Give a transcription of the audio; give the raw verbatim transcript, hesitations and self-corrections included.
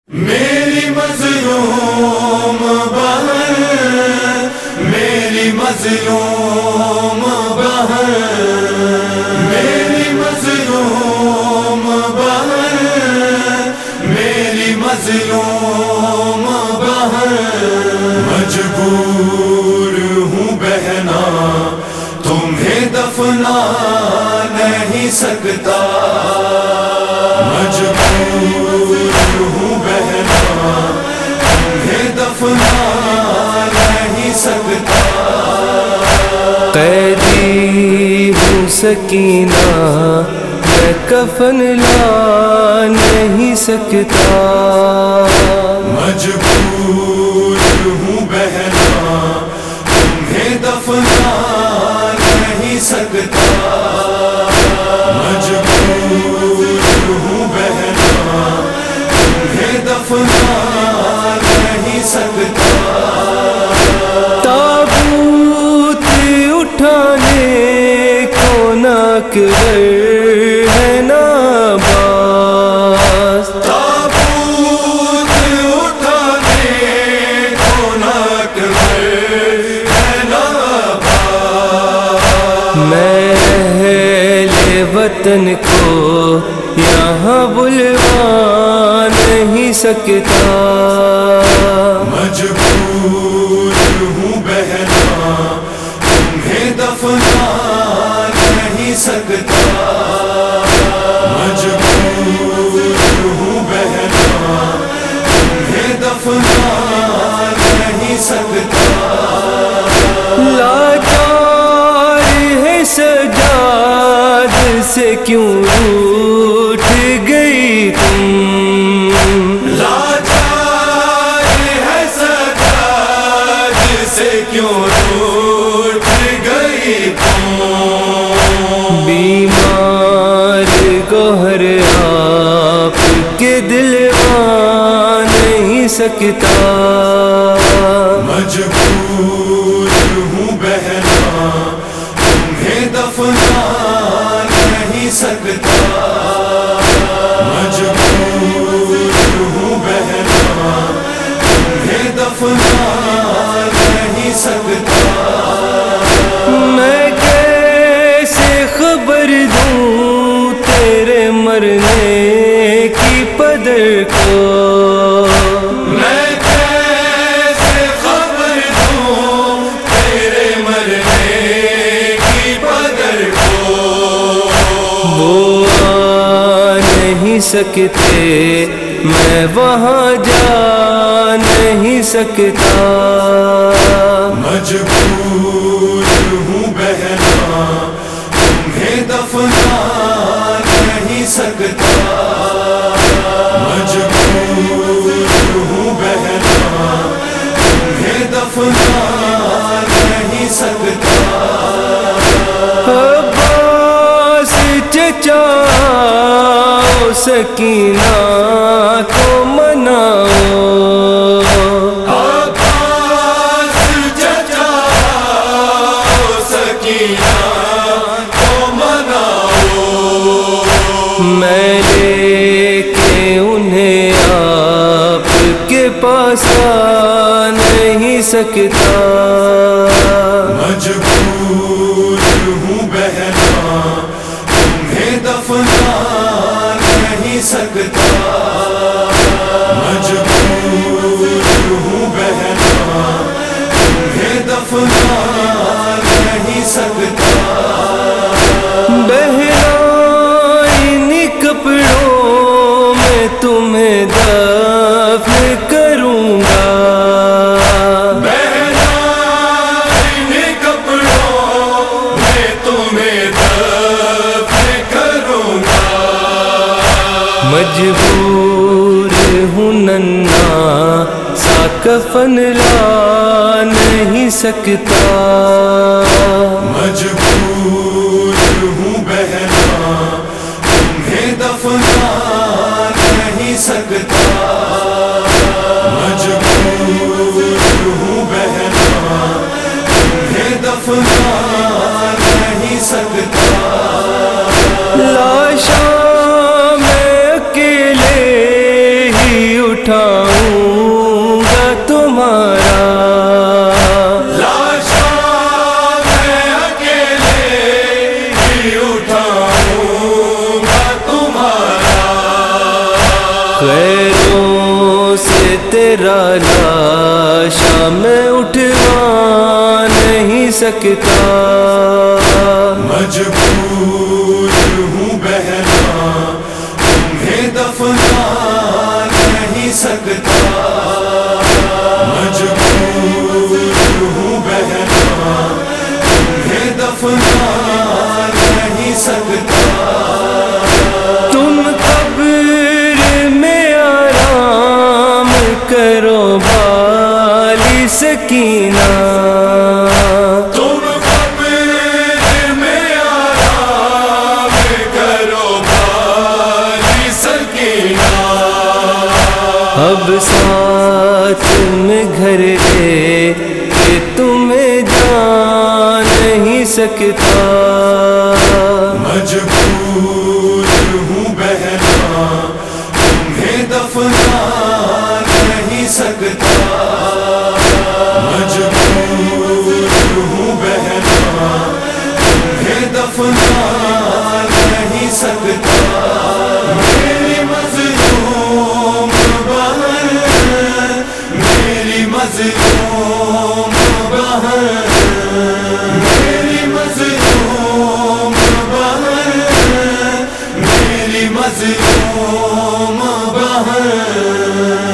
میری مظلوم بہن، میری مظلوم بہن، میری مظلوم بہن، میری مظلوم بہن، مجبور ہوں بہنا تمہیں دفنا نہیں سکتا، مجبور ہوں بہنا تمہیں دفنا نہیں سکتا، قیدی ہوں سکینہ میں کفن لا نہیں سکتا، مجبور ہوں بہنا تمہیں دفنا نہیں سکتا، مجبور ہوں بہنا تمہیں دفنا نہیں سکتا، تابوت اٹھانے کو ناک ہے ناماز، تابوت اٹھانے کو ناک ہے ناماز، میں اہل وطن کو یہاں بلوا نہیں سکتا، مجبور ہوں بہنا تمہیں دفنا نہیں سکتا، مجبور ہوں بہنا تمہیں دفنا نہیں سکتا، لاچار ہے سجاد سے کیوں روٹھ گئی تم، لاچار ہے سجاد سے کیوں روٹھ گئی تم، بیمار گوہر آپ کے دلوا نہیں سکتا، مجبور ہوں بہنا تمہیں دفنا نہیں سکتا، مجبور ہوں بہنا تمہیں دفنا نہیں سکتا، میں کیسے خبر دوں تیرے مرنے کی پدر کو، میں کیسے خبر دوں تیرے مرنے کی قدر کو، وہ آ نہیں سکتے میں وہاں جا نہیں سکتا، مجبور ہوں بہنا تمہیں دفنا نہیں سکتا، مجبور ہوں بہنا تمہیں دفنا نہیں سکتا، عباس چچا سکینہ کو مناؤ، عباس چچا سکینہ کو مناؤ، میں لے کے انہیں آپ کے پاس آ نہیں سکتا، مجبور ہوں بہنا تمہیں دفنا نہیں سکتا، مجبور ہوں بہنا تمہیں دفنا نہیں سکتا، بہنا ان کپڑوں میں تمہیں دفن کروں گا، بہنا ان کپڑوں میں تمہیں دفن کروں گا، مجبور ہوں ننھا سا کفن لا نہیں سکتا، مجبور ہوں بہنا تمہیں دفنا نہیں سکتا، مجبور ہوں بہنا تمہیں دفنا نہیں سکتا، لاشاں میں اکیلے ہی اٹھا غیروں سے تیرا لاشا میں اٹھا نہیں سکتا، مجبور ہوں بہنا تمہیں دفنا نہیں سکتا، مجبور ہوں بہنا تمہیں دفنا نہیں سکتا، تم قبر میں آرام کرو بالی سکینہ، تم قبر میں آرام کرو بالی سکینہ، اب ساتھ میں گھر ہے کہ تمہیں جا نہیں سکتا، مجبور ہوں بہنا تمہیں دفنا نہیں سکتا، مجبور ہوں بہنا تمہیں دفنا نہیں سکتا، میری مظلوم بہن میری مظلوم بہن میری مظلوم بہن میری مظلوم بہن